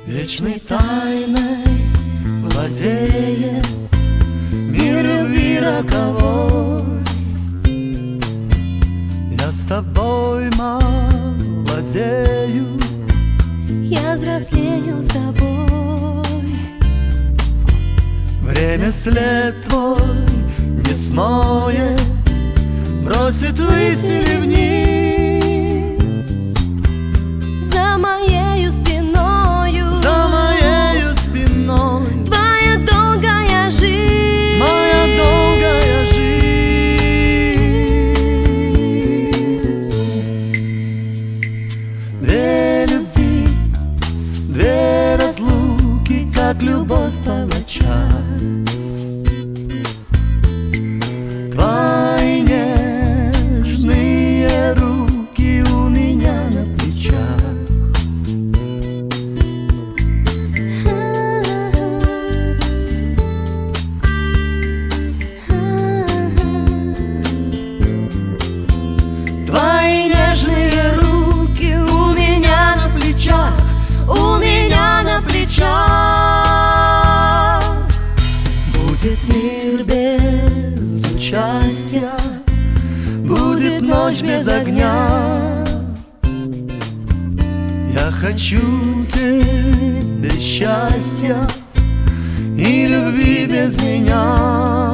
Вечной тайной владеет мир любви роковой. Я с тобой молодею, я взрослею с тобой. Время след твой не смоет, бросит ввысь или вниз. За моею спиною, за моею спиной твоя долгая жизнь, моя долгая жизнь. Две любви, две разлуки, как любовь палача. Твои нежные руки у меня на плечах. Твои нежные руки у меня на плечах, у меня на плечах. Будет мир без участия, будет ночь без огня. Я хочу тебе счастья и любви без меня.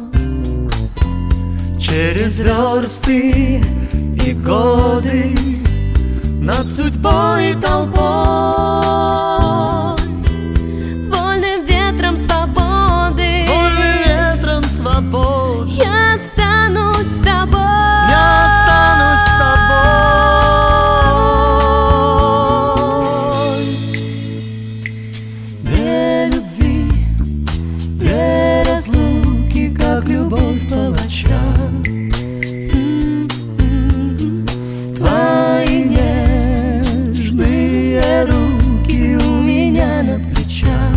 Через версты и годы, над судьбой и толпой, вольным ветром свободы, вольным ветром свободы, я останусь с тобой. я останусь с тобой. Две любви, две разлуки, как любовь палача. Твои нежные руки у меня на плечах.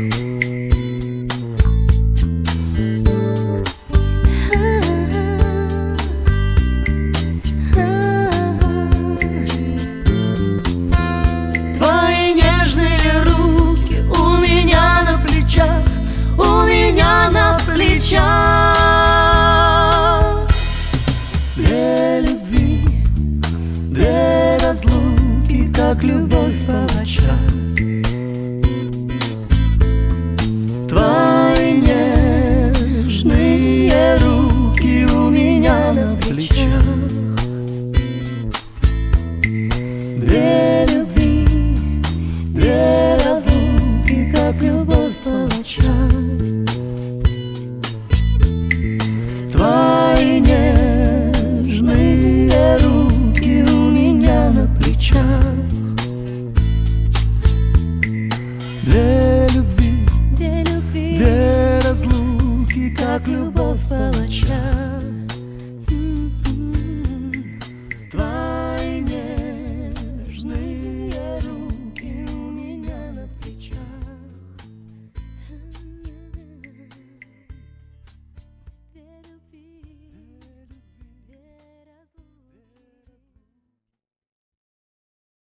Твои нежные руки у меня на плечах, у меня на плечах. Две любви, две разлуки, как любовь палача. Твои нежные руки у меня на плечах. Две